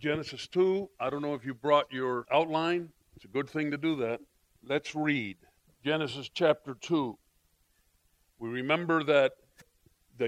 Genesis 2. I don't know if you brought your outline. It's a good thing to do that. Let's read Genesis chapter 2. We remember that the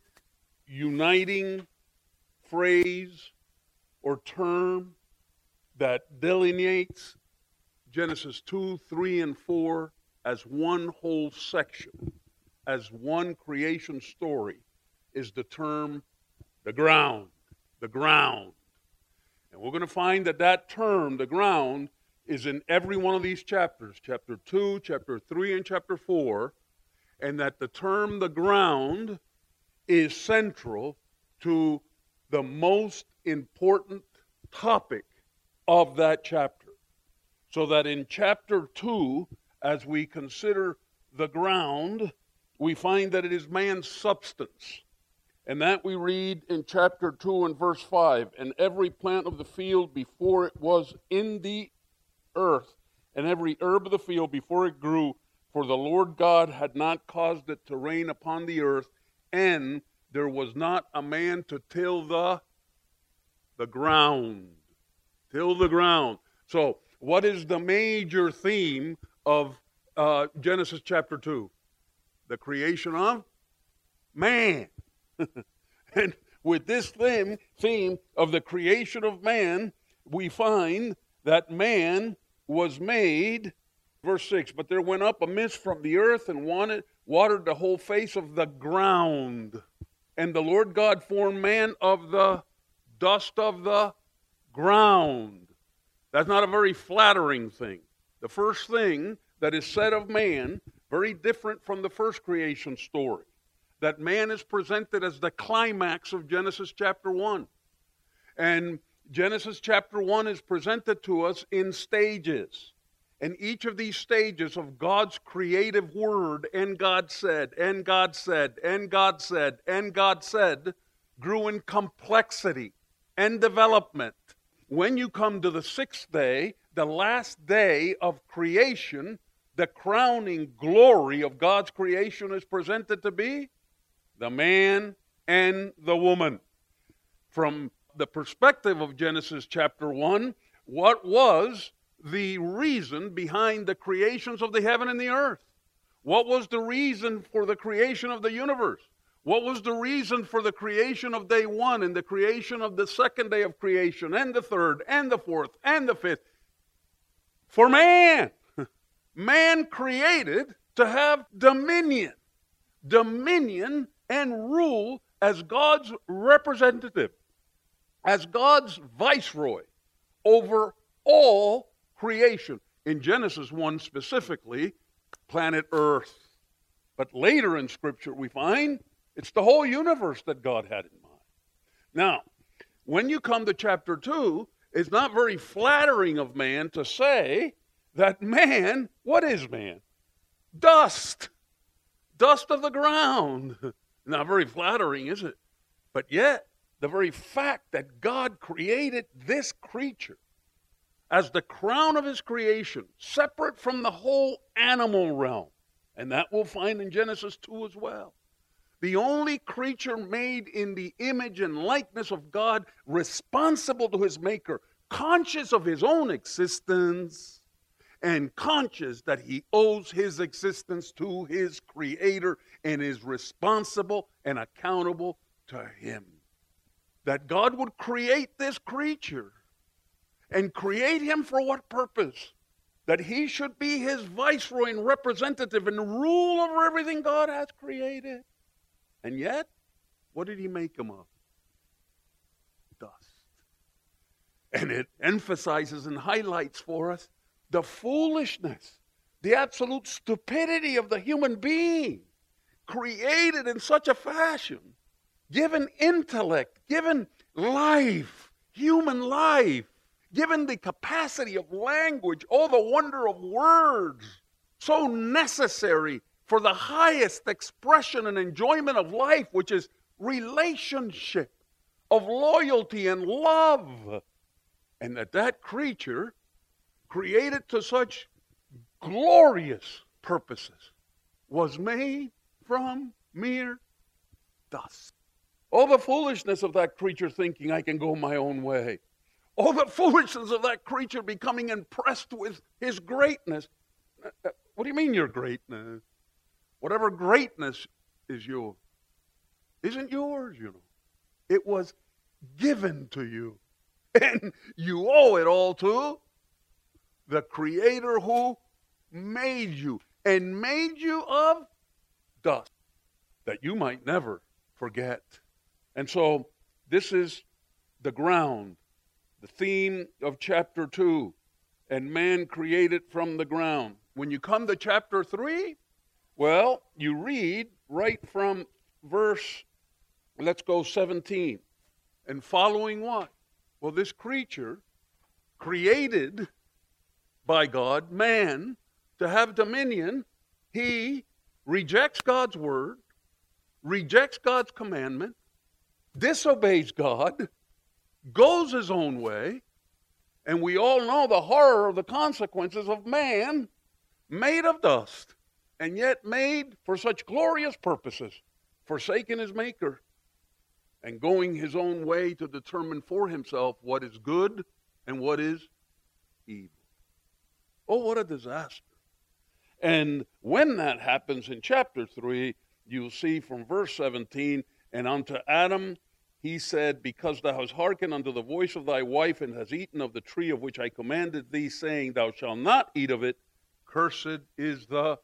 uniting phrase or term that delineates Genesis 2, 3, and 4 as one whole section, as one creation story, is the term the ground. The ground. And we're going to find that that term, the ground, is in every one of these chapters, chapter 2, chapter 3, and chapter 4, and that the term the ground is central to the most important topic of that chapter. So that in chapter 2, as we consider the ground, we find that it is man's substance. And that we read in chapter 2 and verse 5, and every plant of the field before it was in the earth, and every herb of the field before it grew, for the Lord God had not caused it to rain upon the earth, and there was not a man to till the ground. Till the ground. So, what is the major theme of Genesis chapter 2? The creation of man. And with this theme of the creation of man, we find that man was made, verse 6, but there went up a mist from the earth and watered the whole face of the ground. And the Lord God formed man of the dust of the ground. That's not a very flattering thing. The first thing that is said of man, very different from the first creation story. That man is presented as the climax of Genesis chapter 1. And Genesis chapter 1 is presented to us in stages. And each of these stages of God's creative word, and God said, and God said, and God said, and God said, grew in complexity and development. When you come to the sixth day, the last day of creation, the crowning glory of God's creation is presented to be the man and the woman. From the perspective of Genesis chapter 1, what was the reason behind the creations of the heaven and the earth? What was the reason for the creation of the universe? What was the reason for the creation of day 1 and the creation of the second day of creation and the third and the fourth and the fifth? For man. Man created to have dominion. Dominion and rule as God's representative, as God's viceroy over all creation. In Genesis 1 specifically, planet Earth. But later in Scripture we find it's the whole universe that God had in mind. Now, when you come to chapter 2, it's not very flattering of man to say that man, what is man? Dust. Dust of the ground. Not very flattering, is it? But yet, the very fact that God created this creature as the crown of his creation, separate from the whole animal realm, and that we'll find in Genesis 2 as well. The only creature made in the image and likeness of God, responsible to his maker, conscious of his own existence, and conscious that he owes his existence to his creator and is responsible and accountable to him. That God would create this creature and create him for what purpose? That he should be his viceroy and representative and rule over everything God has created. And yet, what did he make him of? Dust. And it emphasizes and highlights for us the foolishness, the absolute stupidity of the human being, created in such a fashion, given intellect, given life, human life, given the capacity of language, all the wonder of words, so necessary for the highest expression and enjoyment of life, which is relationship, of loyalty and love. And that creature, created to such glorious purposes, was made from mere dust. Oh, the foolishness of that creature thinking, I can go my own way. all the foolishness of that creature becoming impressed with his greatness. What do you mean your greatness? Whatever greatness is yours isn't yours, you know. It was given to you. And you owe it all to the Creator who made you and made you of dust, that you might never forget. And so this is the ground, the theme of chapter 2, and man created from the ground. When you come to chapter 3, well, you read right from verse, let's go 17, and following what? Well, this creature created by God, man, to have dominion, he rejects God's word, rejects God's commandment, disobeys God, goes his own way, and we all know the horror of the consequences of man made of dust, and yet made for such glorious purposes, forsaking his maker and going his own way to determine for himself what is good and what is evil. Oh, what a disaster. And when that happens in chapter 3, you'll see from verse 17, and unto Adam he said, because thou hast hearkened unto the voice of thy wife, and hast eaten of the tree of which I commanded thee, saying, thou shalt not eat of it, cursed is the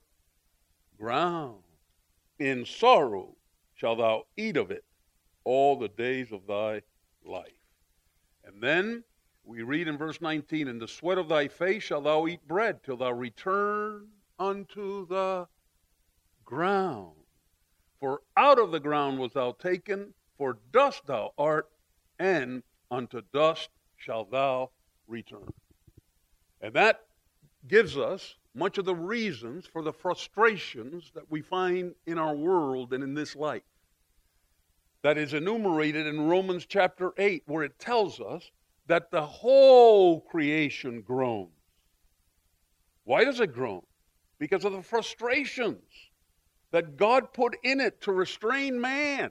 ground. In sorrow shalt thou eat of it all the days of thy life. And then we read in verse 19, in the sweat of thy face shalt thou eat bread, till thou return unto the ground. For out of the ground was thou taken, for dust thou art, and unto dust shalt thou return. And that gives us much of the reasons for the frustrations that we find in our world and in this life. That is enumerated in Romans chapter 8, where it tells us that the whole creation groans. Why does it groan? Because of the frustrations that God put in it to restrain man.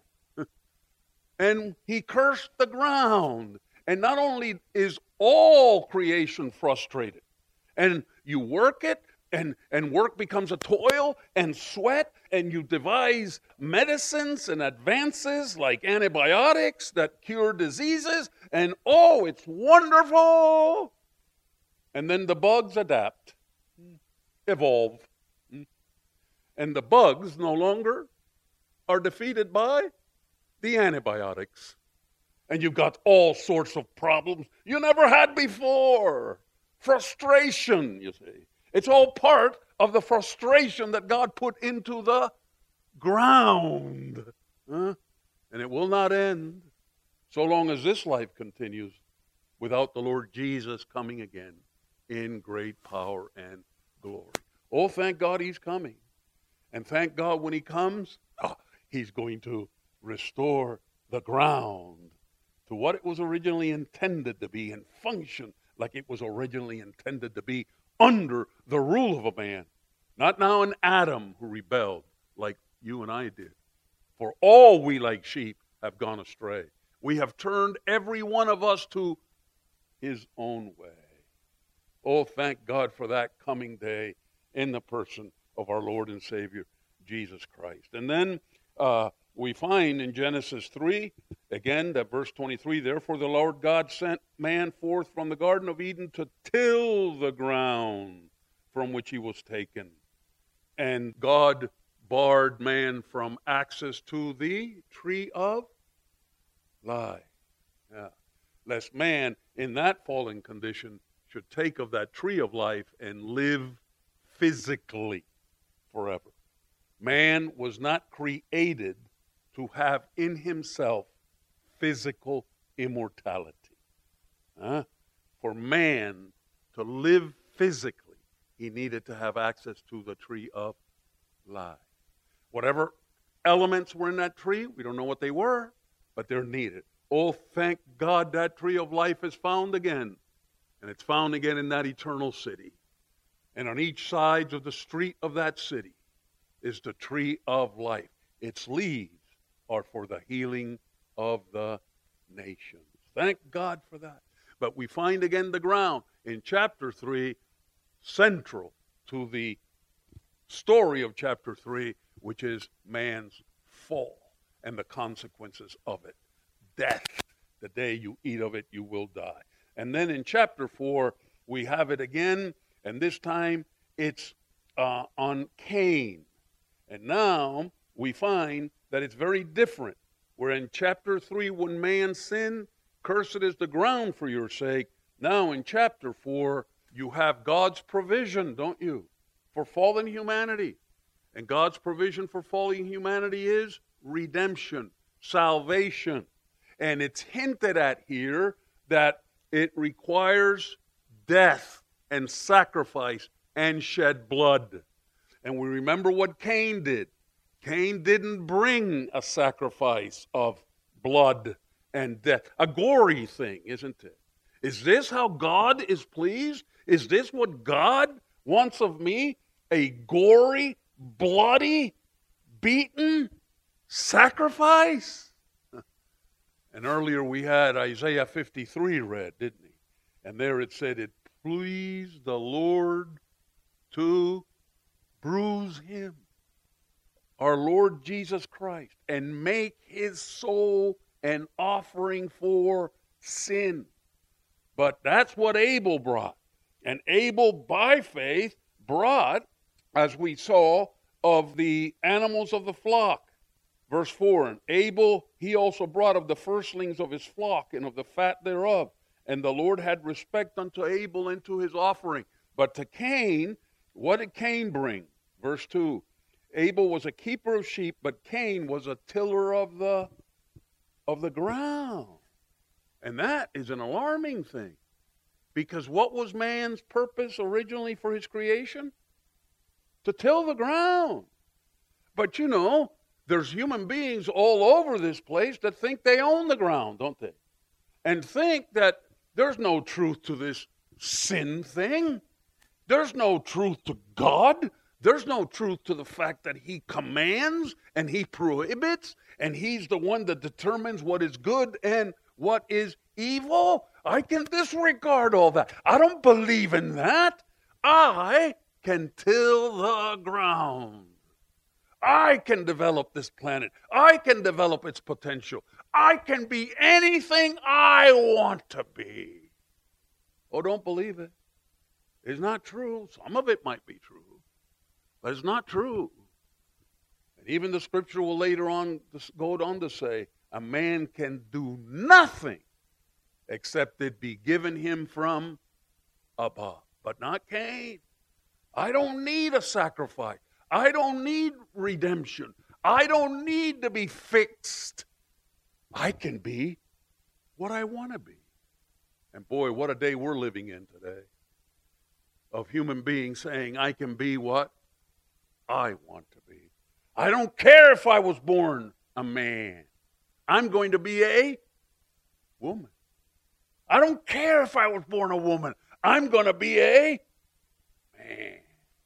And he cursed the ground. And not only is all creation frustrated, and you work it, and work becomes a toil and sweat, and you devise medicines and advances like antibiotics that cure diseases, and oh, it's wonderful. And then the bugs adapt, evolve, and the bugs no longer are defeated by the antibiotics. And you've got all sorts of problems you never had before. Frustration, you see. It's all part of the frustration that God put into the ground. And it will not end so long as this life continues without the Lord Jesus coming again in great power and glory. Oh, thank God he's coming. And thank God when he comes, he's going to restore the ground to what it was originally intended to be and function like it was originally intended to be, under the rule of a man. Not now an Adam who rebelled like you and I did. For all we like sheep have gone astray. We have turned every one of us to his own way. Oh, thank God for that coming day in the person of our Lord and Savior, Jesus Christ. And then we find in Genesis 3, again, that verse 23, therefore the Lord God sent man forth from the Garden of Eden to till the ground from which he was taken. And God barred man from access to the tree of life. Yeah. Lest man, in that fallen condition, should take of that tree of life and live physically forever. Man was not created to have in himself physical immortality. For man to live physically, he needed to have access to the tree of life. Whatever elements were in that tree, we don't know what they were, but they're needed. Oh, thank God that tree of life is found again. And it's found again in that eternal city. And on each side of the street of that city is the tree of life. Its leaves are for the healing of the nations. Thank God for that. But we find again the ground in chapter 3, central to the story of chapter 3, which is man's fall and the consequences of it. Death. The day you eat of it, you will die. And then in chapter 4, we have it again, and this time it's on Cain. And now we find that it's very different. Where in chapter 3, when man sinned, cursed is the ground for your sake. Now in chapter 4, you have God's provision, don't you, for fallen humanity. And God's provision for fallen humanity is redemption, salvation. And it's hinted at here that it requires death and sacrifice and shed blood. And we remember what Cain did. Cain didn't bring a sacrifice of blood and death. A gory thing, isn't it? Is this how God is pleased? Is this what God wants of me? A gory, bloody, beaten sacrifice? And earlier we had Isaiah 53 read, didn't we? And there it said, it pleased the Lord to bruise him, our Lord Jesus Christ, and make his soul an offering for sin. But that's what Abel brought. And Abel, by faith, brought, as we saw, of the animals of the flock. Verse 4, and Abel, he also brought of the firstlings of his flock and of the fat thereof. And the Lord had respect unto Abel and to his offering. But to Cain, what did Cain bring? Verse 2, Abel was a keeper of sheep, but Cain was a tiller of the ground. And that is an alarming thing. Because what was man's purpose originally for his creation? To till the ground. But you know, there's human beings all over this place that think they own the ground, don't they? And think that there's no truth to this sin thing. There's no truth to God. There's no truth to the fact that he commands and he prohibits and he's the one that determines what is good and what is evil. I can disregard all that. I don't believe in that. I can till the ground. I can develop this planet. I can develop its potential. I can be anything I want to be. Oh, don't believe it. It's not true. Some of it might be true, but it's not true. And even the scripture will later on go on to say, a man can do nothing except it be given him from above. But not Cain. I don't need a sacrifice. I don't need redemption. I don't need to be fixed. I can be what I want to be. And boy, what a day we're living in today. Of human beings saying, I can be what I want to be. I don't care if I was born a man. I'm going to be a woman. I don't care if I was born a woman. I'm going to be a man.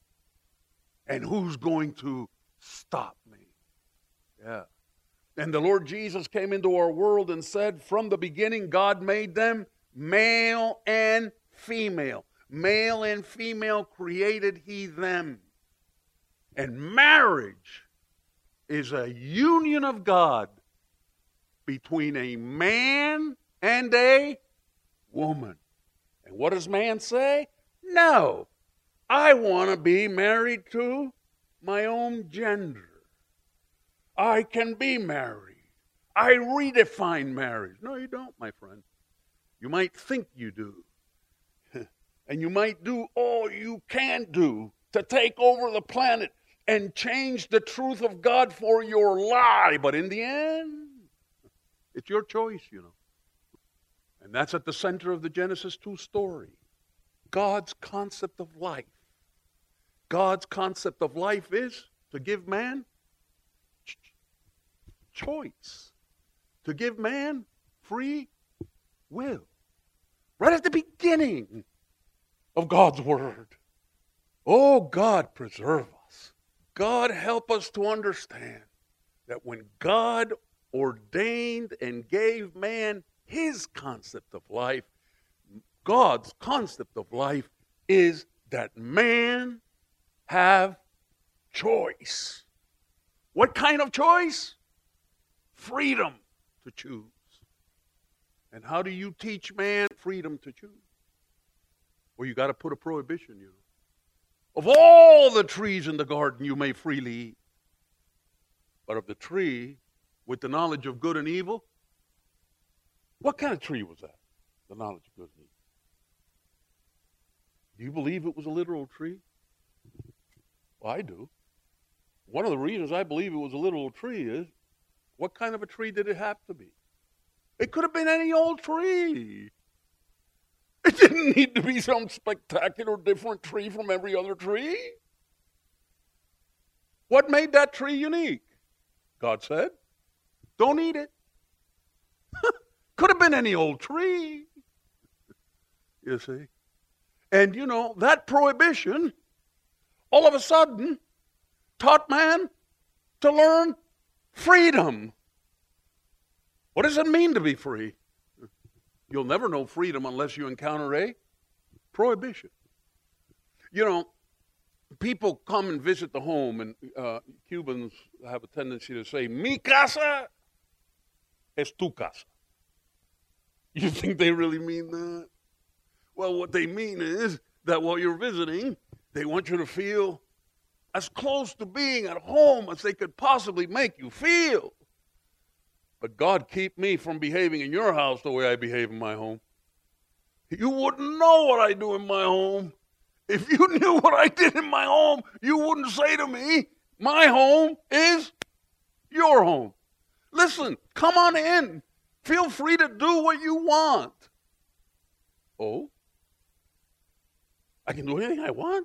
And who's going to stop me? Yeah. And the Lord Jesus came into our world and said, from the beginning, God made them male and female. Male and female created he them. And marriage is a union of God between a man and a woman. And what does man say? No. I want to be married to my own gender. I can be married. I redefine marriage. No, you don't, my friend. You might think you do. And you might do all you can do to take over the planet and change the truth of God for your lie. But in the end, it's your choice, you know. And that's at the center of the Genesis 2 story. God's concept of life. God's concept of life is to give man choice. To give man free will. Right at the beginning of God's word. Oh, God, preserve us. God, help us to understand that when God ordained and gave man his concept of life, God's concept of life is that man have choice. What kind of choice? Freedom to choose. And how do you teach man freedom to choose? Well, you got to put a prohibition, Of all the trees in the garden you may freely eat, but of the tree with the knowledge of good and evil, what kind of tree was that? The knowledge of good and evil. Do you believe it was a literal tree? Well, I do. One of the reasons I believe it was a literal tree is, what kind of a tree did it have to be? It could have been any old tree. It didn't need to be some spectacular different tree from every other tree. What made that tree unique? God said, don't eat it. Could have been any old tree. You see? And that prohibition all of a sudden taught man to learn freedom. What does it mean to be free? You'll never know freedom unless you encounter a prohibition. People come and visit the home, and Cubans have a tendency to say, mi casa es tu casa. You think they really mean that? Well, what they mean is that while you're visiting, they want you to feel as close to being at home as they could possibly make you feel. But God, keep me from behaving in your house the way I behave in my home. You wouldn't know what I do in my home. If you knew what I did in my home, you wouldn't say to me, my home is your home. Listen, come on in. Feel free to do what you want. Oh? I can do anything I want?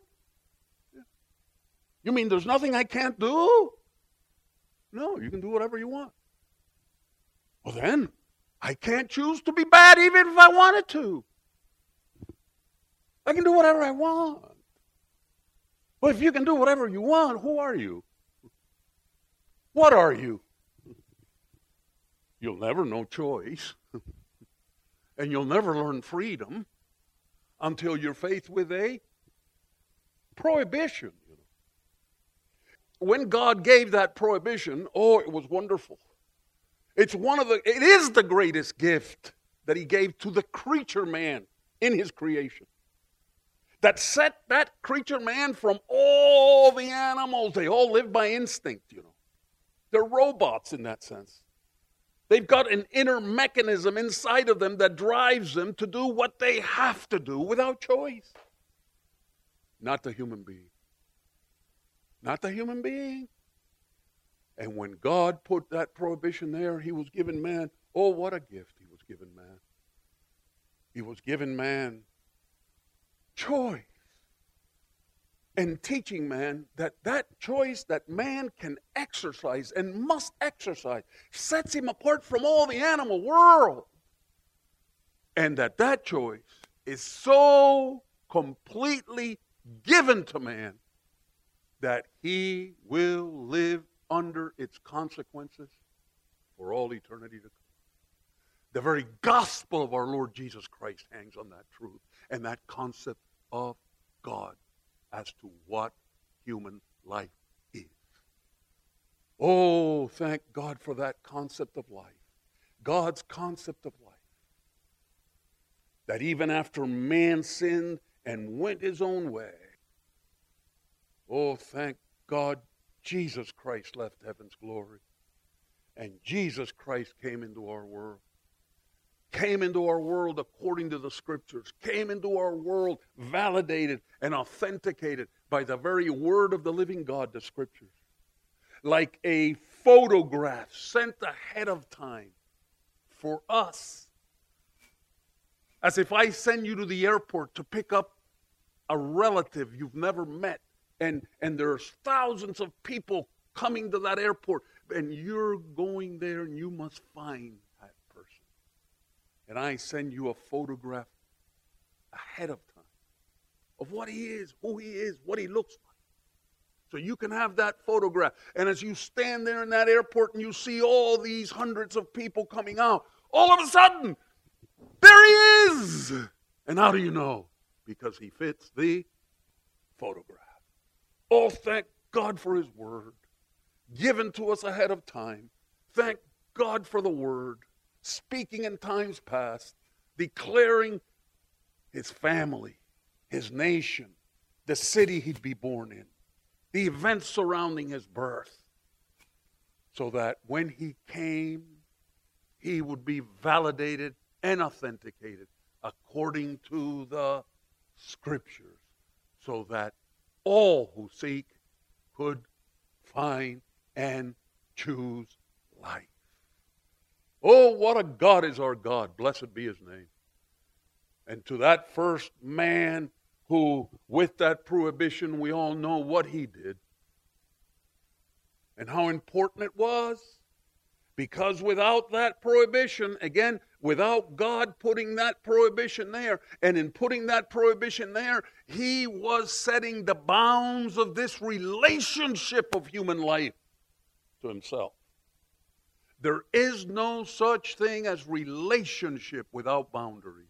You mean there's nothing I can't do? No, you can do whatever you want. Well then, I can't choose to be bad even if I wanted to. I can do whatever I want. Well, if you can do whatever you want, who are you? What are you? You'll never know choice. And you'll never learn freedom until you're faced with a prohibition. When God gave that prohibition, it was wonderful. It is the greatest gift that he gave to the creature man in his creation. That set that creature man from all the animals. They all live by instinct, They're robots in that sense. They've got an inner mechanism inside of them that drives them to do what they have to do without choice. Not the human being. Not the human being. And when God put that prohibition there, he was giving man, what a gift he was giving man. He was giving man choice. And teaching man that choice that man can exercise and must exercise sets him apart from all the animal world. And that choice is so completely given to man that he will live under its consequences for all eternity to come. The very gospel of our Lord Jesus Christ hangs on that truth and that concept of God as to what human life is. Oh, thank God for that concept of life. God's concept of life. That even after man sinned and went his own way, thank God Jesus Christ left heaven's glory. And Jesus Christ came into our world. Came into our world according to the Scriptures. Came into our world validated and authenticated by the very word of the living God, the Scriptures. Like a photograph sent ahead of time for us. As if I send you to the airport to pick up a relative you've never met. And there's thousands of people coming to that airport. And you're going there and you must find that person. And I send you a photograph ahead of time of what he is, who he is, what he looks like. So you can have that photograph. And as you stand there in that airport and you see all these hundreds of people coming out, all of a sudden, there he is. And how do you know? Because he fits the photograph. Oh, thank God for his word, given to us ahead of time. Thank God for the word, speaking in times past, declaring his family, his nation, the city he'd be born in, the events surrounding his birth, so that when he came, he would be validated and authenticated according to the Scriptures, so that all who seek could find and choose life. Oh, what a God is our God. Blessed be his name. And to that first man who, with that prohibition, we all know what he did and how important it was. Because without that prohibition, again, without God putting that prohibition there, and in putting that prohibition there, he was setting the bounds of this relationship of human life to himself. There is no such thing as relationship without boundaries.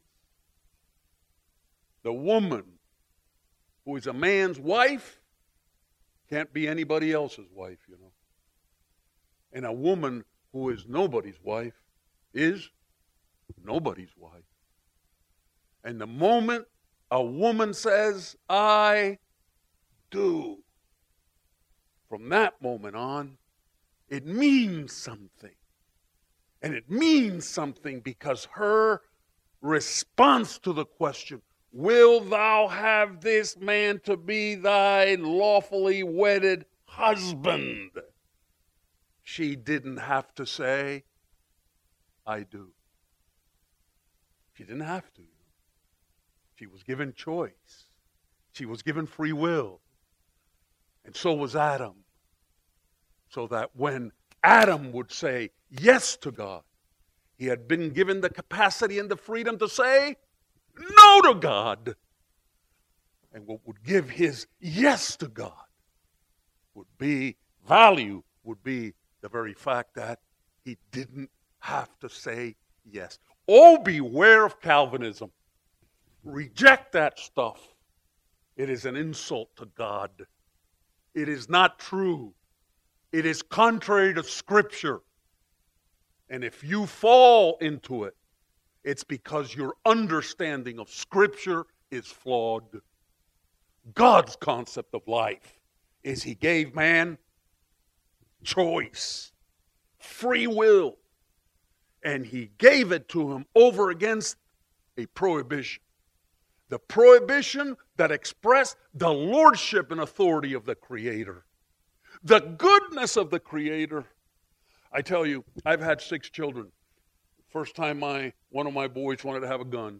The woman who is a man's wife can't be anybody else's wife, you know. And a woman who is nobody's wife is nobody's wife. And the moment a woman says, I do, from that moment on, it means something. And it means something because her response to the question, will thou have this man to be thy lawfully wedded husband? She didn't have to say, I do. She didn't have to. She was given choice. She was given free will. And so was Adam. So that when Adam would say yes to God, he had been given the capacity and the freedom to say no to God. And what would give his yes to God would be value, would be the very fact that he didn't have to say yes. Oh, beware of Calvinism. Reject that stuff. It is an insult to God. It is not true. It is contrary to Scripture. And if you fall into it, it's because your understanding of Scripture is flawed. God's concept of life is he gave man choice, free will, and he gave it to him over against a prohibition. The prohibition that expressed the lordship and authority of the Creator, the goodness of the Creator. I tell you, I've had 6 children. First time one of my boys wanted to have a gun.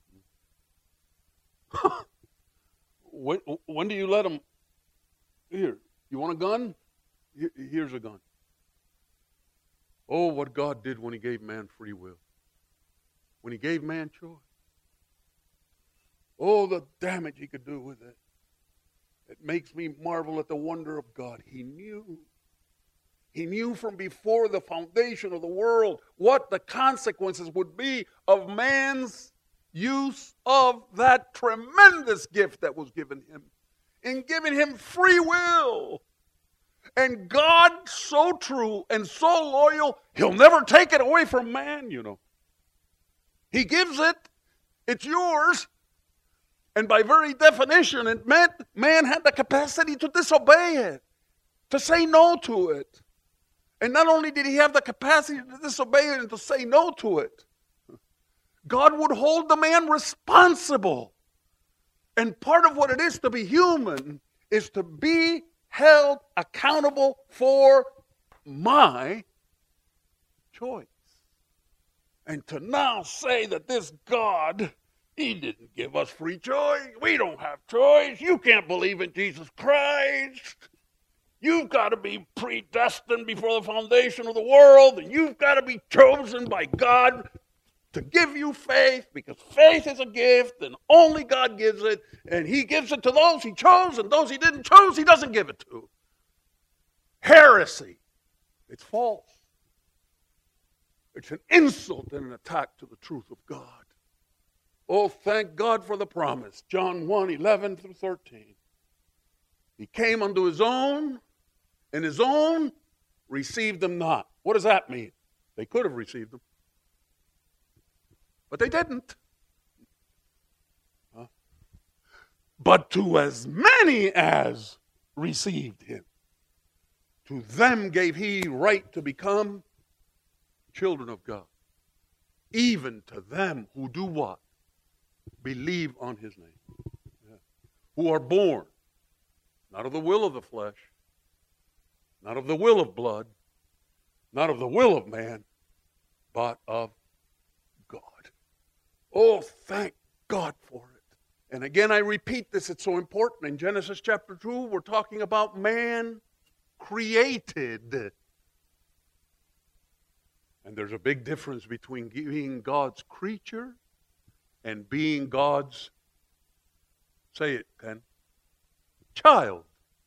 When do you let them? Here, you want a gun? Here's a gun. Oh, what God did when he gave man free will. When he gave man choice. Oh, the damage he could do with it. It makes me marvel at the wonder of God. He knew. He knew from before the foundation of the world what the consequences would be of man's use of that tremendous gift that was given him. In giving him free will. And God, so true and so loyal, he'll never take it away from man, you know. He gives it. It's yours. And by very definition, it meant man had the capacity to disobey it, to say no to it. And not only did he have the capacity to disobey it and to say no to it, God would hold the man responsible. And part of what it is to be human is to be held accountable for my choice. And to now say that this God, he didn't give us free choice. We don't have choice. You can't believe in Jesus Christ. You've got to be predestined before the foundation of the world, and you've got to be chosen by God to give you faith, because faith is a gift, and only God gives it, and he gives it to those he chose, and those he didn't choose, he doesn't give it to. Heresy. It's false. It's an insult and an attack to the truth of God. Oh, thank God for the promise. John 1:11 through 13. He came unto his own, and his own received him not. What does that mean? They could have received him, but they didn't. But to as many as received him, to them gave he right to become children of God. Even to them who do what? Believe on his name. Yeah. Who are born, not of the will of the flesh, not of the will of blood, not of the will of man, but of God. Oh, thank God for it. And again, I repeat this, it's so important. In Genesis chapter 2, we're talking about man created. And there's a big difference between being God's creature and being God's, say it, Ken, child.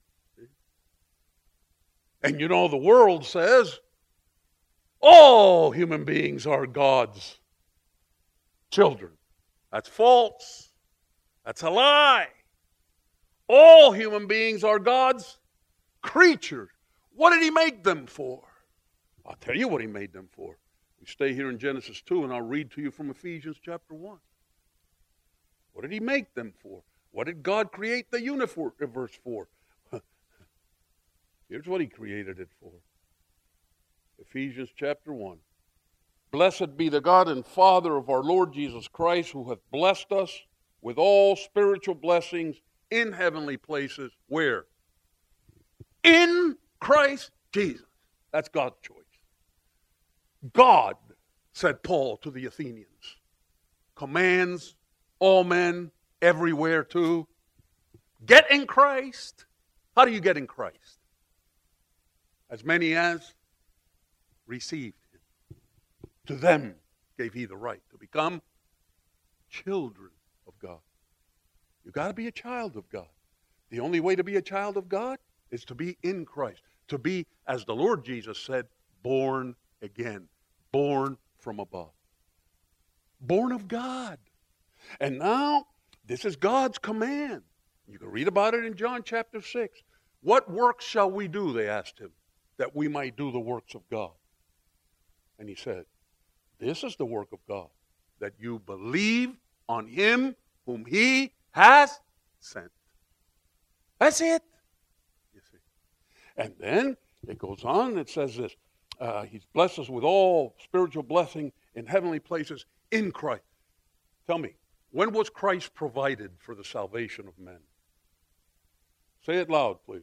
And you know, the world says all human beings are God's children. That's false. That's a lie. All human beings are God's creatures. What did he make them for? I'll tell you what he made them for. We stay here in Genesis 2, and I'll read to you from Ephesians chapter 1. What did he make them for? What did God create the universe for? Here's what he created it for. Ephesians chapter 1. Blessed be the God and Father of our Lord Jesus Christ, who hath blessed us with all spiritual blessings in heavenly places. Where? In Christ Jesus. That's God's choice. God, said Paul to the Athenians, commands all men everywhere to get in Christ. How do you get in Christ? As many as received him. To them gave he the right to become children of God. You've got to be a child of God. The only way to be a child of God is to be in Christ. To be, as the Lord Jesus said, born again. Born from above. Born of God. And now, this is God's command. You can read about it in John chapter 6. What works shall we do, they asked him, that we might do the works of God? And he said, this is the work of God, that you believe on him whom he has sent. That's it. You see. And then it goes on and it says this. He's blessed us with all spiritual blessing in heavenly places in Christ. Tell me, when was Christ provided for the salvation of men? Say it loud, please.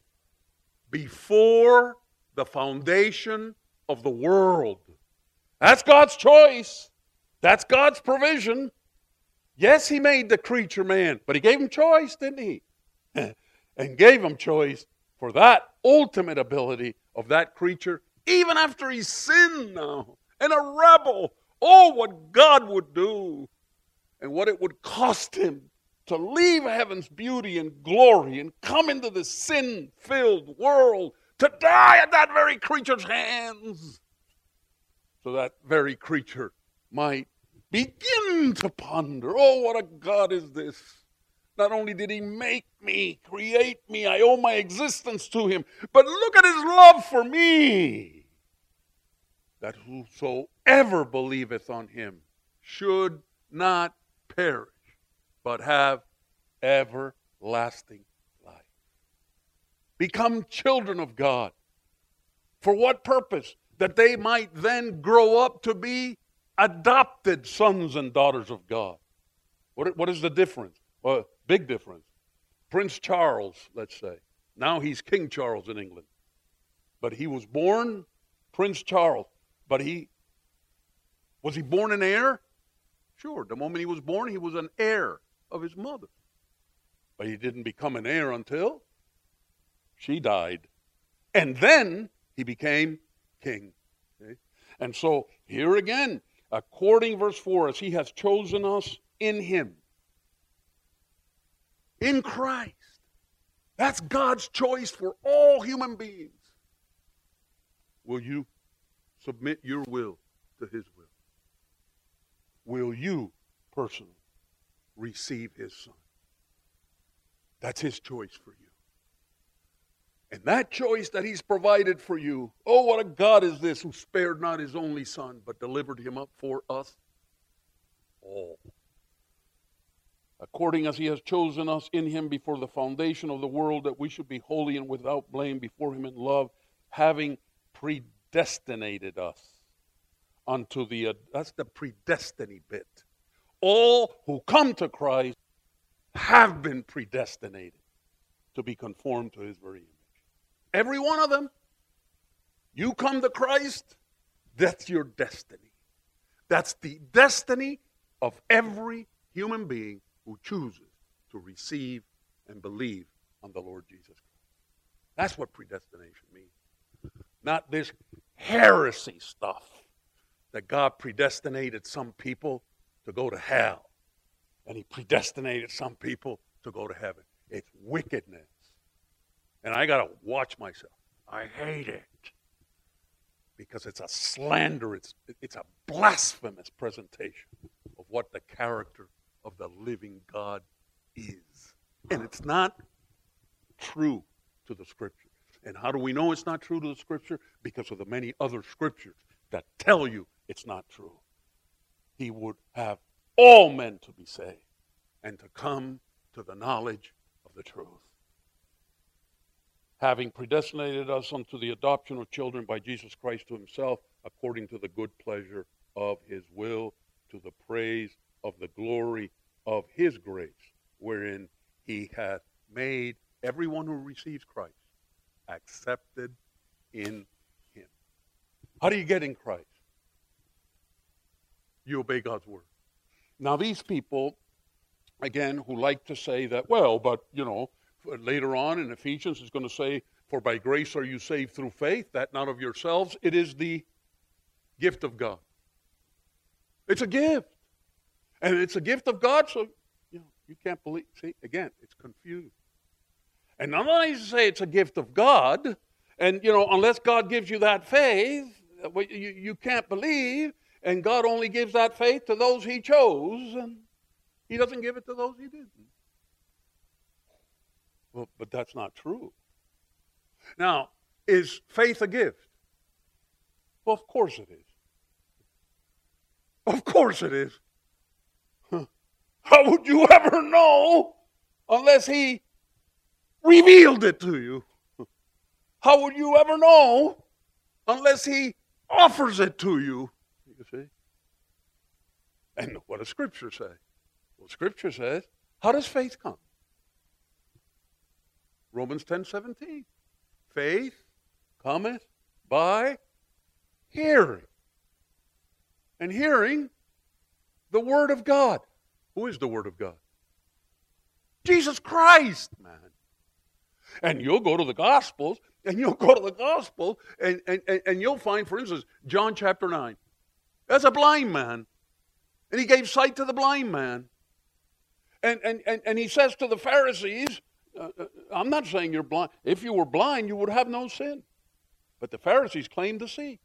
Before the foundation of the world. That's God's choice. That's God's provision. Yes, he made the creature man, but he gave him choice, didn't he? And gave him choice for that ultimate ability of that creature, even after he's sinned now, and a rebel. Oh, what God would do, and what it would cost him to leave heaven's beauty and glory and come into this sin-filled world to die at that very creature's hands, so that very creature might begin to ponder, oh, what a God is this. Not only did he make me, create me, I owe my existence to him, but look at his love for me, that whosoever believeth on him should not perish, but have everlasting life. Become children of God. For what purpose? That they might then grow up to be adopted sons and daughters of God. What is the difference? Well, big difference. Prince Charles, let's say. Now he's King Charles in England. But he was born Prince Charles. But was he born an heir? Sure, the moment he was born, he was an heir of his mother. But he didn't become an heir until she died. And then he became king. Okay? And so here again, according verse 4, as he has chosen us in him, in Christ. That's God's choice for all human beings. Will you submit your will to his will? Will you personally receive his Son. That's his choice for you. And that choice that he's provided for you, oh, what a God is this, who spared not his only Son, but delivered him up for us all. According as he has chosen us in him before the foundation of the world, that we should be holy and without blame before him in love, having predestinated us unto that's the predestiny bit. All who come to Christ have been predestinated to be conformed to his very image. Every one of them. You come to Christ, that's your destiny. That's the destiny of every human being who chooses to receive and believe on the Lord Jesus Christ. That's what predestination means. Not this heresy stuff that God predestinated some people to go to hell and he predestinated some people to go to heaven. It's wickedness. And I got to watch myself. I hate it. Because it's a slander. It's a blasphemous presentation of what the character of the living God is. And it's not true to the Scripture. And how do we know it's not true to the Scripture? Because of the many other Scriptures that tell you it's not true. He would have all men to be saved and to come to the knowledge of the truth. Having predestinated us unto the adoption of children by Jesus Christ to himself, according to the good pleasure of his will, to the praise of the glory of his grace, wherein he hath made everyone who receives Christ accepted in him. How do you get in Christ? You obey God's word. Now these people, again, who like to say that, well, but, later on in Ephesians it's going to say, for by grace are you saved through faith, that not of yourselves, it is the gift of God. It's a gift. And it's a gift of God, so you can't believe. See, again, it's confused. And not only does it say it's a gift of God, and unless God gives you that faith, you can't believe, and God only gives that faith to those he chose, and he doesn't give it to those he didn't. Well, but that's not true. Now, is faith a gift? Well, of course it is. Of course it is. How would you ever know unless he revealed it to you? How would you ever know unless he offers it to you? You see? And what does Scripture say? Well, Scripture says, how does faith come? Romans 10:17. Faith cometh by hearing. And hearing the Word of God. Who is the Word of God? Jesus Christ, man. And you'll go to the Gospels, and you'll find, for instance, John chapter 9. There's a blind man. And he gave sight to the blind man. And he says to the Pharisees, I'm not saying you're blind. If you were blind, you would have no sin. But the Pharisees claimed to see.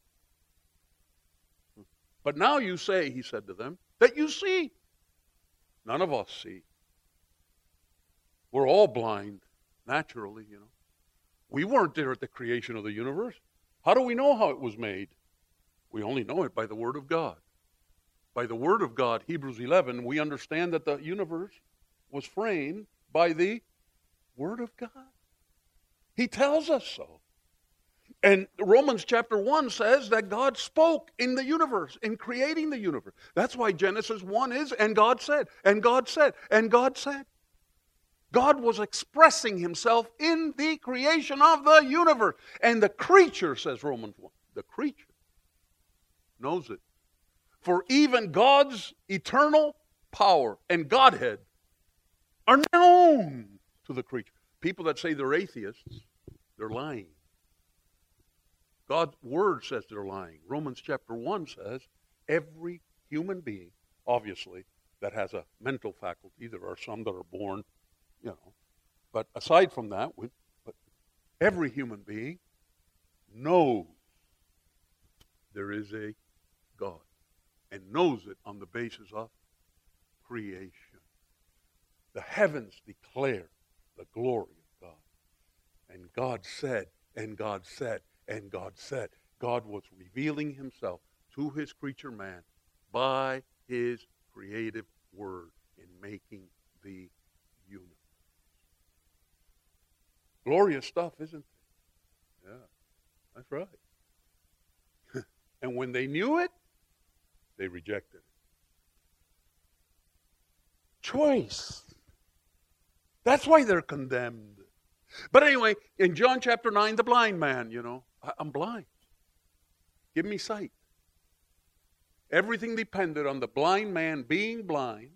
But now you say, he said to them, that you see. None of us see. We're all blind, naturally, We weren't there at the creation of the universe. How do we know how it was made? We only know it by the Word of God. By the Word of God, Hebrews 11, we understand that the universe was framed by the Word of God. He tells us so. And Romans chapter 1 says that God spoke in the universe, in creating the universe. That's why Genesis 1 is, and God said, and God said, and God said. God was expressing himself in the creation of the universe. And the creature, says Romans 1, the creature knows it. For even God's eternal power and Godhead are known to the creature. People that say they're atheists, they're lying. God's word says they're lying. Romans chapter 1 says every human being, obviously, that has a mental faculty, there are some that are born, but aside from that, but every human being knows there is a God and knows it on the basis of creation. The heavens declare the glory of God. And God said, and God said, and God said. God was revealing himself to his creature man by his creative word in making the universe. Glorious stuff, isn't it? Yeah, that's right. And when they knew it, they rejected it. Choice. That's why they're condemned. But anyway, in John chapter 9, the blind man, I'm blind. Give me sight. Everything depended on the blind man being blind,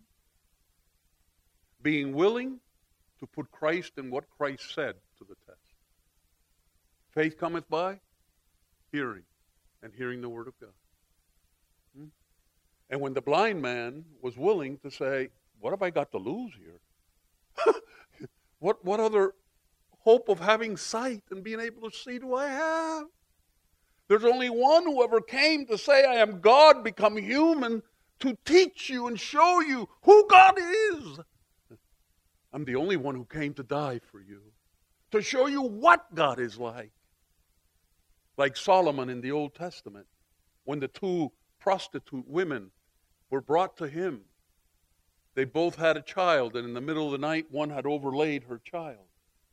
being willing to put Christ and what Christ said to the test. Faith cometh by hearing, and hearing the word of God. And when the blind man was willing to say, what have I got to lose here? What other hope of having sight and being able to see do I have? There's only one who ever came to say, I am God become human, to teach you and show you who God is. I'm the only one who came to die for you, to show you what God is like. Like Solomon in the Old Testament, when the two prostitute women were brought to him. They both had a child, and in the middle of the night, one had overlaid her child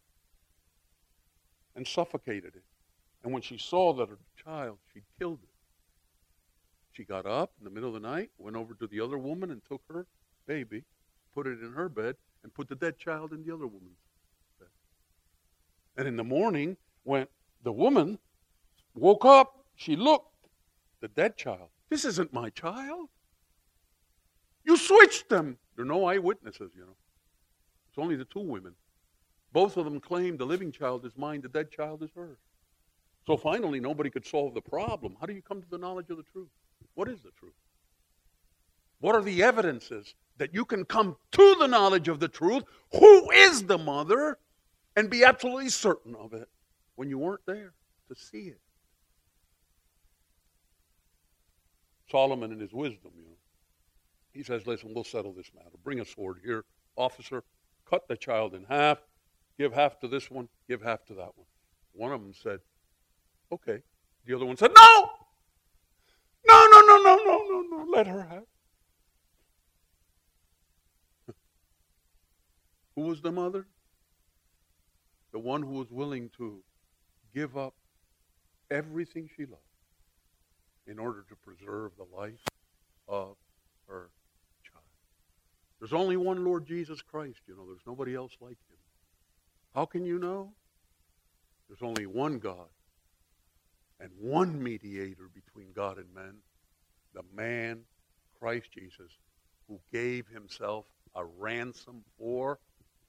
and suffocated it. And when she saw that her child, she'd killed it. She got up in the middle of the night, went over to the other woman and took her baby, put it in her bed, and put the dead child in the other woman's bed. And in the morning, when the woman woke up, she looked, the dead child. This isn't my child. You switched them. There are no eyewitnesses, It's only the two women. Both of them claimed the living child is mine, the dead child is hers. So finally, nobody could solve the problem. How do you come to the knowledge of the truth? What is the truth? What are the evidences that you can come to the knowledge of the truth? Who is the mother? And be absolutely certain of it when you weren't there to see it. Solomon in his wisdom, he says, listen, we'll settle this matter. Bring a sword here, officer. Cut the child in half. Give half to this one. Give half to that one. One of them said, okay. The other one said, no! No. Let her have it. Who was the mother? The one who was willing to give up everything she loved in order to preserve the life of her child. There's only one Lord Jesus Christ, There's nobody else like him. How can you know? There's only one God and one mediator between God and men, the man, Christ Jesus, who gave himself a ransom for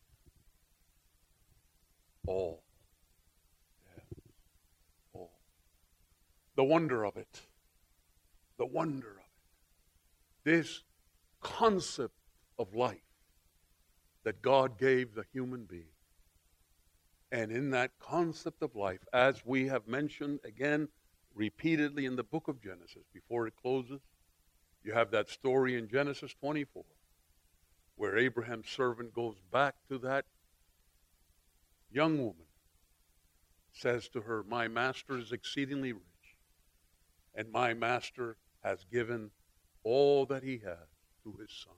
all. Yes, all. The wonder of it. The wonder of it. This concept of life that God gave the human being. And in that concept of life, as we have mentioned again repeatedly in the book of Genesis, before it closes, you have that story in Genesis 24, where Abraham's servant goes back to that young woman, says to her, my master is exceedingly rich, and my master has given all that he has to his son.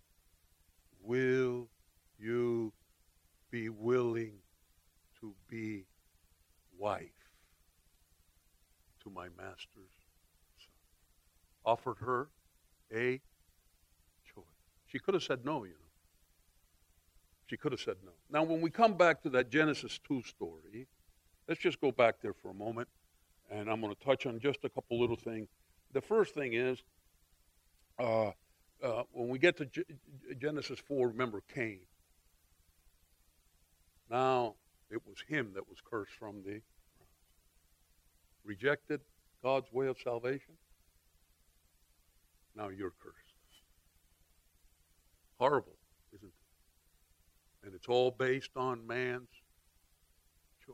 Will you be willing to be wife to my master's son? Offered her a choice. She could have said no, She could have said no. Now, when we come back to that Genesis 2 story, let's just go back there for a moment, and I'm going to touch on just a couple little things. The first thing is, when we get to Genesis 4, remember Cain. Now, it was him that was cursed from the rejected God's way of salvation. Now you're cursed. Horrible, isn't it? And it's all based on man's choice.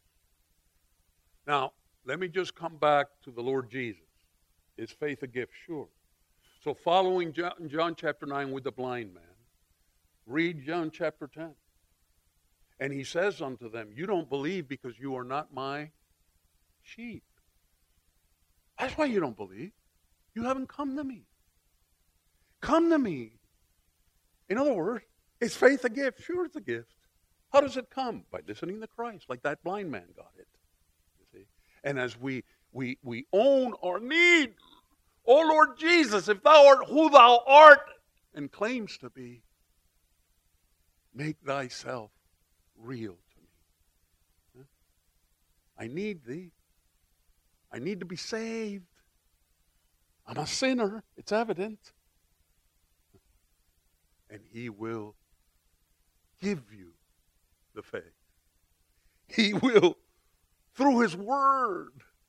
Now, let me just come back to the Lord Jesus. Is faith a gift? Sure. So following John chapter 9 with the blind man, Read John chapter 10. And he says unto them, you don't believe because you are not my sheep. That's why you don't believe. You haven't come to me. Come to me. In other words, is faith a gift? Sure, it's a gift. How does it come? By listening to Christ, like that blind man got it. You see? And as we own our need, oh Lord Jesus, if thou art who thou art and claims to be, make thyself real to me. Huh? I need thee. I need to be saved. I'm a sinner. It's evident. And he will give you the faith. He will, through his word,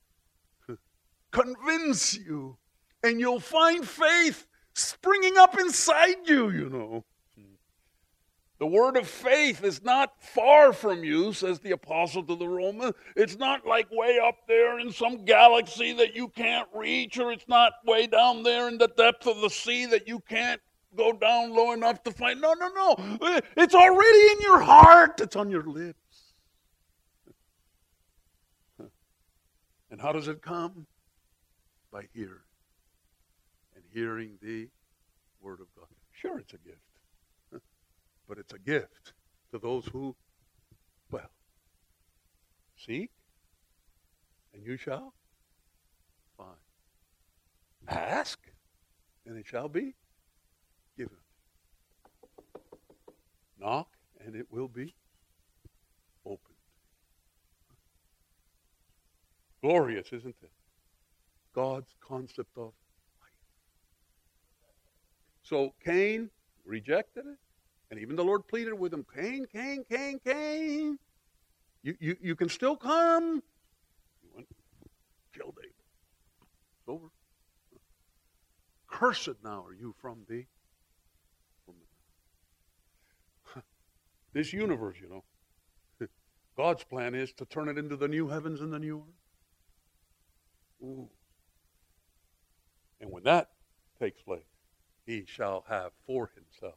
convince you. And you'll find faith springing up inside you, you know. The word of faith is not far from you, says the apostle to the Romans. It's not like way up there in some galaxy that you can't reach, or it's not way down there in the depth of the sea that you can't go down low enough to find. No. It's already in your heart. It's on your lips. And how does it come? By hearing. And hearing the word of God. Sure, it's a gift. But it's a gift to those who, well, seek, and you shall find. Ask, and it shall be given. Knock, and it will be opened. Glorious, isn't it? God's concept of life. So Cain rejected it. And even the Lord pleaded with him, Cain. You can still come. He went, killed Abel. It's over. Cursed now are you from the this universe, you know. God's plan is to turn it into the new heavens and the new earth. Ooh. And when that takes place, he shall have for himself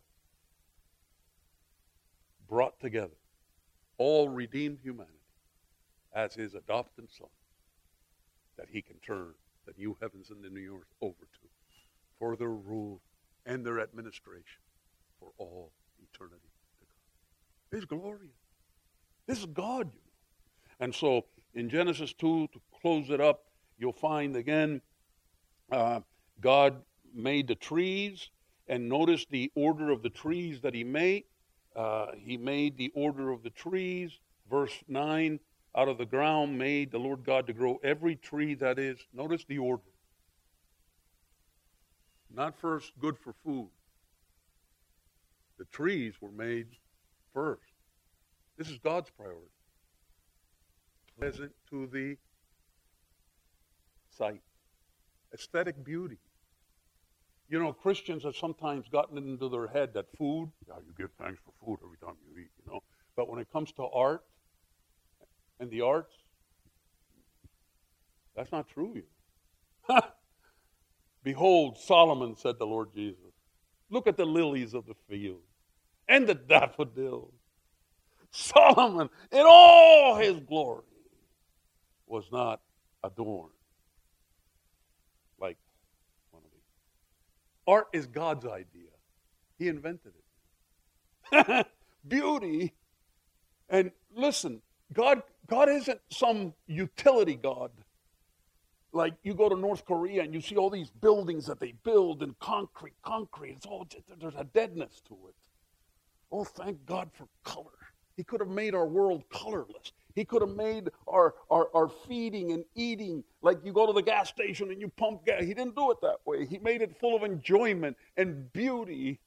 brought together all redeemed humanity as his adopted son, that he can turn the new heavens and the new earth over to for their rule and their administration for all eternity to come. It's glorious. This is God, you know. And so in Genesis 2, to close it up, you'll find again God made the trees, and notice the order of the trees that he made. He made the order of the trees. Verse 9, out of the ground made the Lord God to grow every tree that is. Notice the order. Not first good for food. The trees were made first. This is God's priority. Pleasant to the sight. Aesthetic beauty. You know, Christians have sometimes gotten into their head that food, you give thanks for food every time you eat, you know. But when it comes to art and the arts, that's not true, you know. Behold, Solomon, said the Lord Jesus, look at the lilies of the field and the daffodils. Solomon, in all his glory, was not adorned like one of these. Art is God's idea. He invented it. Beauty. And listen, God isn't some utility God. Like you go to North Korea and you see all these buildings that they build in concrete. It's all, there's a deadness to it. Oh, thank God for color. He could have made our world colorless. He could have made our feeding and eating like you go to the gas station and you pump gas. He didn't do it that way. He made it full of enjoyment and beauty.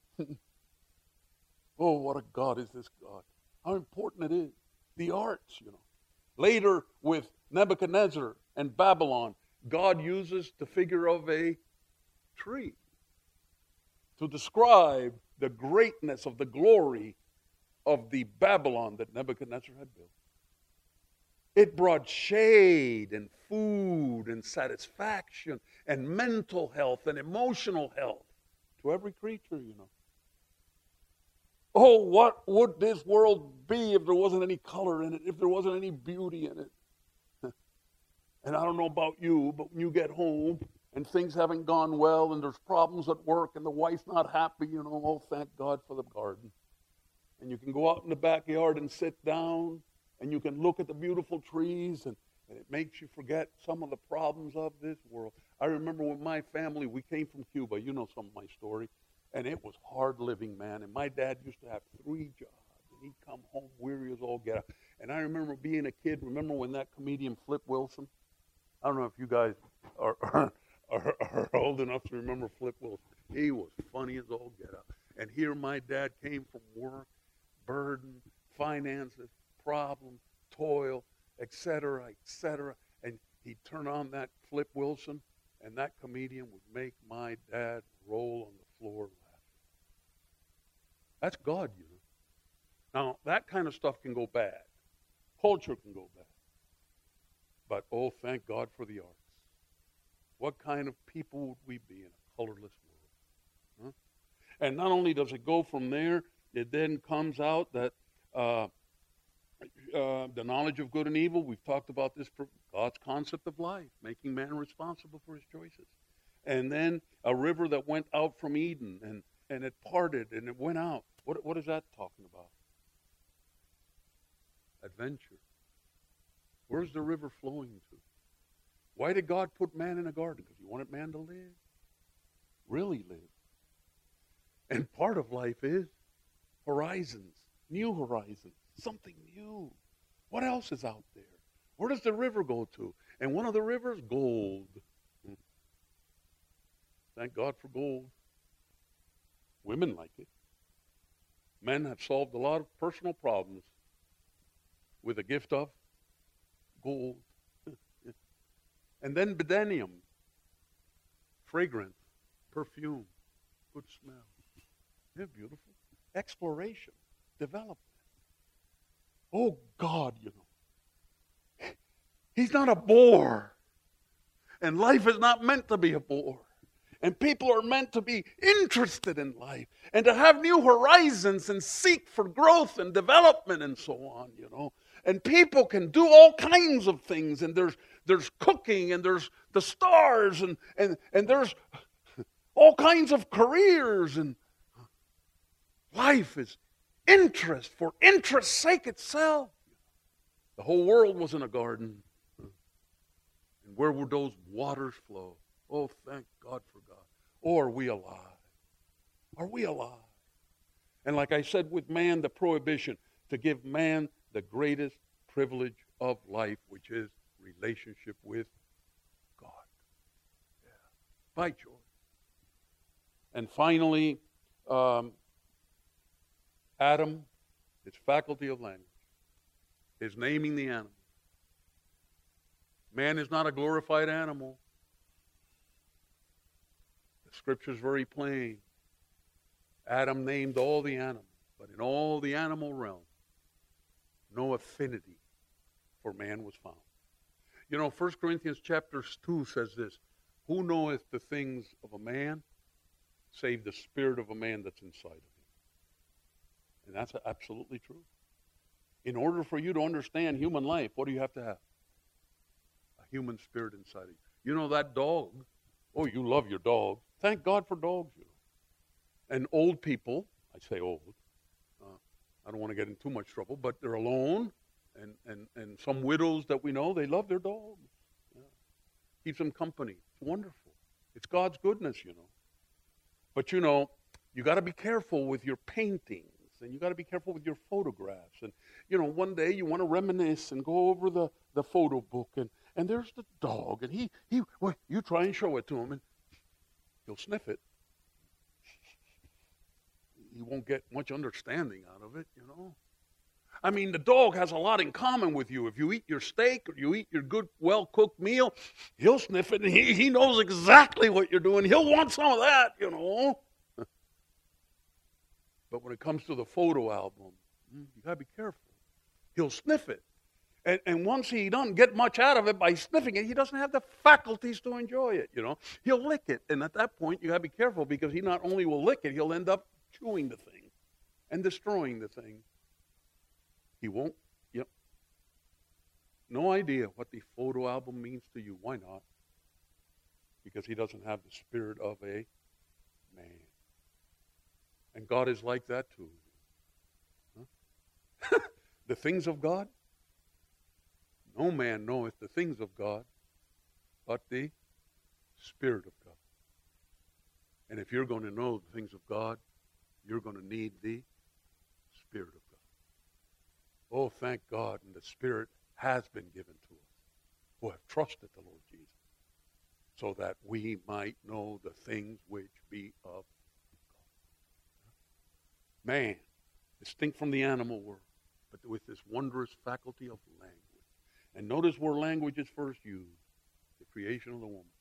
Oh, what a God is this God. How important it is. The arts, you know. Later with Nebuchadnezzar and Babylon, God uses the figure of a tree to describe the greatness of the glory of the Babylon that Nebuchadnezzar had built. It brought shade and food and satisfaction and mental health and emotional health to every creature, you know. Oh, what would this world be if there wasn't any color in it, if there wasn't any beauty in it? And I don't know about you, but when you get home and things haven't gone well and there's problems at work and the wife's not happy, oh, thank God for the garden. And you can go out in the backyard and sit down and you can look at the beautiful trees and it makes you forget some of the problems of this world. I remember when my family, we came from Cuba, you know some of my story, and it was hard living, man. And my dad used to have 3 jobs and he'd come home weary as all get out. And I remember being a kid, remember when that comedian Flip Wilson, I don't know if you guys are old enough to remember Flip Wilson. He was funny as all get out. And here my dad came from work, burden, finances, problems, toil, etc., etc. And he'd turn on that Flip Wilson, and that comedian would make my dad roll on the floor laughing. That's God, you know. Now, that kind of stuff can go bad. Culture can go bad. But, oh, thank God for the arts. What kind of people would we be in a colorless world? Huh? And not only does it go from there, it then comes out that the knowledge of good and evil, we've talked about this, God's concept of life, making man responsible for his choices. And then a river that went out from Eden, and it parted, and it went out. What is that talking about? Adventure. Where's the river flowing to? Why did God put man in a garden? Because he wanted man to live. Really live. And part of life is horizons, new horizons, something new. What else is out there? Where does the river go to? And one of the rivers, gold. Thank God for gold. Women like it. Men have solved a lot of personal problems with the gift of gold. And then bdellium, fragrance, perfume, good smell. Isn't it beautiful? Exploration, development. Oh, God, you know. He's not a bore. And life is not meant to be a bore. And people are meant to be interested in life and to have new horizons and seek for growth and development and so on, you know. And people can do all kinds of things. And there's cooking and there's the stars and there's all kinds of careers. And life is interest for interest's sake itself. The whole world was in a garden. And where would those waters flow? Oh, thank God for God. Or are we alive? Are we alive? And like I said with man, the prohibition to give man the greatest privilege of life, which is relationship with God. Yeah. By choice. And finally, Adam, his faculty of language, his naming the animal. Man is not a glorified animal. The scripture is very plain. Adam named all the animals, but in all the animal realm, no affinity for man was found. You know, 1 Corinthians chapter 2 says this, who knoweth the things of a man, save the spirit of a man that's inside of him? And that's absolutely true. In order for you to understand human life, what do you have to have? A human spirit inside of you. You know that dog, oh, you love your dog. Thank God for dogs, you know. And old people, I say old, I don't want to get in too much trouble, but they're alone, and some widows that we know, they love their dogs. Yeah. Keeps them company. It's wonderful. It's God's goodness, you know. But, you know, you got to be careful with your paintings, and you got to be careful with your photographs. And, you know, one day you want to reminisce and go over the photo book, and there's the dog, and well, you try and show it to him, and he'll sniff it. You won't get much understanding out of it, you know. I mean, the dog has a lot in common with you. If you eat your steak or you eat your good, well-cooked meal, he'll sniff it, and he knows exactly what you're doing. He'll want some of that, you know. But when it comes to the photo album, you got to be careful. He'll sniff it. And once he doesn't get much out of it by sniffing it, he doesn't have the faculties to enjoy it, you know. He'll lick it. And at that point, you got to be careful because he not only will lick it, he'll end up chewing the thing. and destroying the thing. He won't, yep. No idea what the photo album means to you. Why not? Because he doesn't have the spirit of a man. And God is like that too. Huh? The things of God? No man knoweth the things of God, but the Spirit of God. And if you're going to know the things of God, you're going to need the Spirit of God. Oh, thank God, and the Spirit has been given to us who have trusted the Lord Jesus, so that we might know the things which be of God. Man, distinct from the animal world, but with this wondrous faculty of language. And notice where language is first used, the creation of the woman.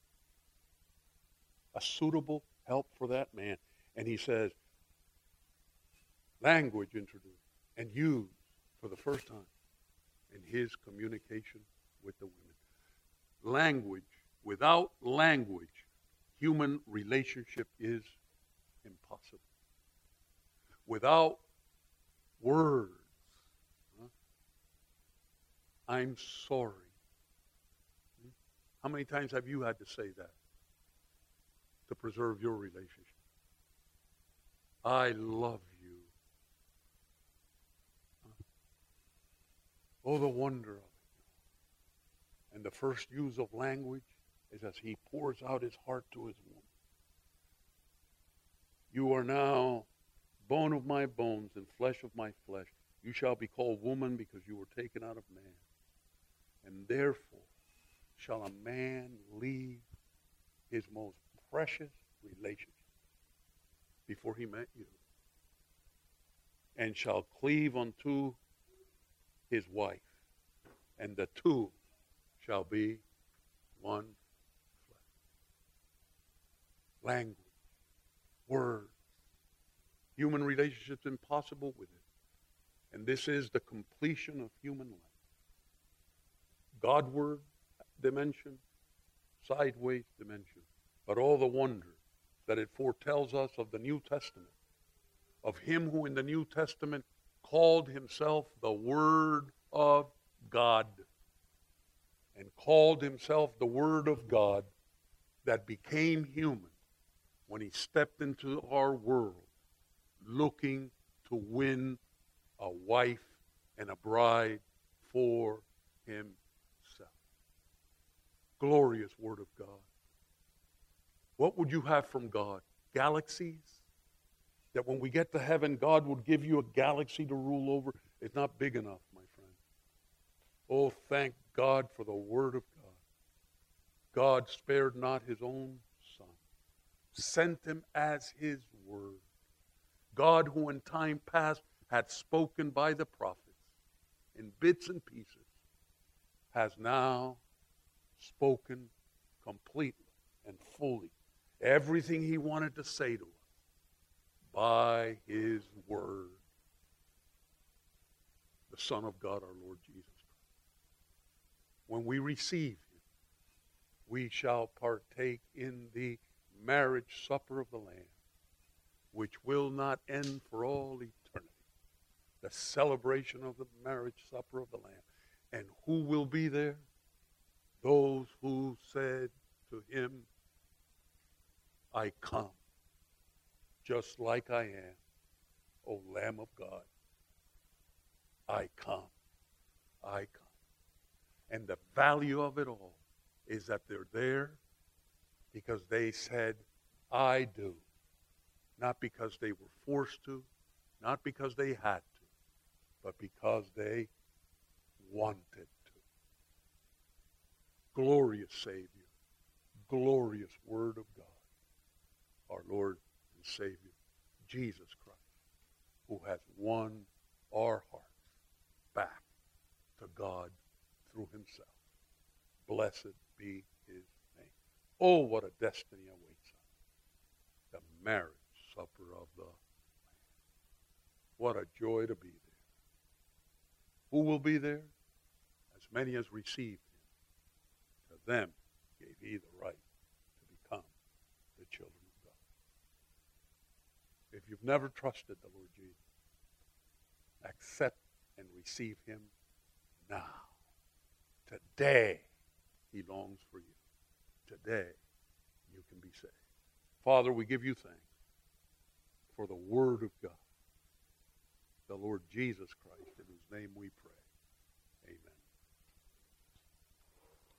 A suitable help for that man. And he says, language introduced and used for the first time in his communication with the women. Language. Without language, human relationship is impossible. Without words, I'm sorry. How many times have you had to say that to preserve your relationship? I love you. Oh, the wonder of it. And the first use of language is as he pours out his heart to his woman. You are now bone of my bones and flesh of my flesh. You shall be called woman because you were taken out of man. And therefore shall a man leave his most precious relationship before he met you, and shall cleave unto his wife, and the two shall be one flesh. Language, words, human relationships impossible with it. And this is the completion of human life. Godward dimension, sideways dimension, but all the wonders that it foretells us of the New Testament, of him who in the New Testament called himself the Word of God, and called himself the Word of God that became human when he stepped into our world looking to win a wife and a bride for himself. Glorious Word of God. What would you have from God? Galaxies? That when we get to heaven, God would give you a galaxy to rule over? It's not big enough, my friend. Oh, thank God for the Word of God. God spared not his own Son, sent him as his Word. God, who in time past had spoken by the prophets in bits and pieces, has now spoken completely and fully everything he wanted to say to us by his Word, the Son of God, our Lord Jesus Christ. When we receive him, we shall partake in the marriage supper of the Lamb, which will not end for all eternity. The celebration of the marriage supper of the Lamb. And who will be there? Those who said to him, I come, just like I am, O Lamb of God. I come. I come. And the value of it all is that they're there because they said, I do. Not because they were forced to, not because they had to, but because they wanted to. Glorious Savior, glorious Word of God, our Lord and Savior, Jesus Christ, who has won our hearts back to God through himself. Blessed be his name. Oh, what a destiny awaits us. The marriage supper of the Lamb. What a joy to be there. Who will be there? As many as received him. To them gave he the right to become the children of God. If you've never trusted the Lord Jesus, accept and receive him now. Today, he longs for you. Today, you can be saved. Father, we give you thanks for the Word of God, the Lord Jesus Christ, in whose name we pray. Amen.